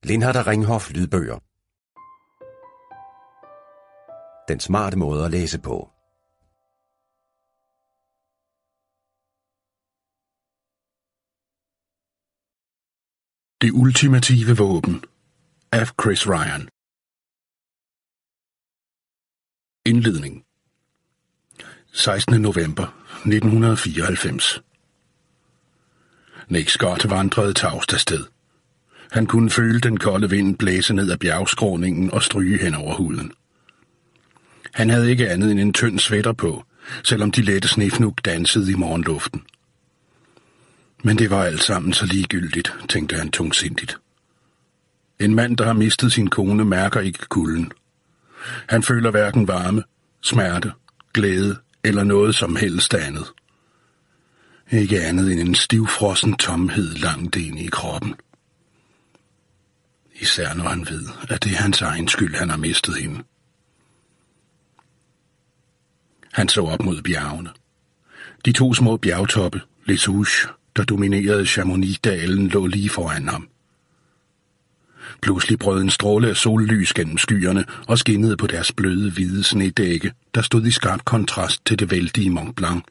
Lindhardt Ringhof lydbøger. Den smarte måde at læse på. Det ultimative våben af Chris Ryan. Indledning. 16. november 1994. Nick Scott vandrede tavst afsted. Han kunne føle den kolde vind blæse ned ad bjergskråningen og stryge hen over huden. Han havde ikke andet end en tynd sweater på, selvom de lette snefnug dansede i morgenluften. Men det var alt sammen så ligegyldigt, tænkte han tungsindigt. En mand, der har mistet sin kone, mærker ikke kulden. Han føler hverken varme, smerte, glæde eller noget som helst andet. Ikke andet end en stivfrossen tomhed langt inde i kroppen. Især når han ved, at det er hans egen skyld, han har mistet hende. Han så op mod bjergene. De to små bjergtoppe, Les Houches, der dominerede Chamonix-dalen, lå lige foran ham. Pludselig brød en stråle af sollys gennem skyerne og skinnede på deres bløde, hvide snedække, der stod i skarp kontrast til det vældige Mont Blanc,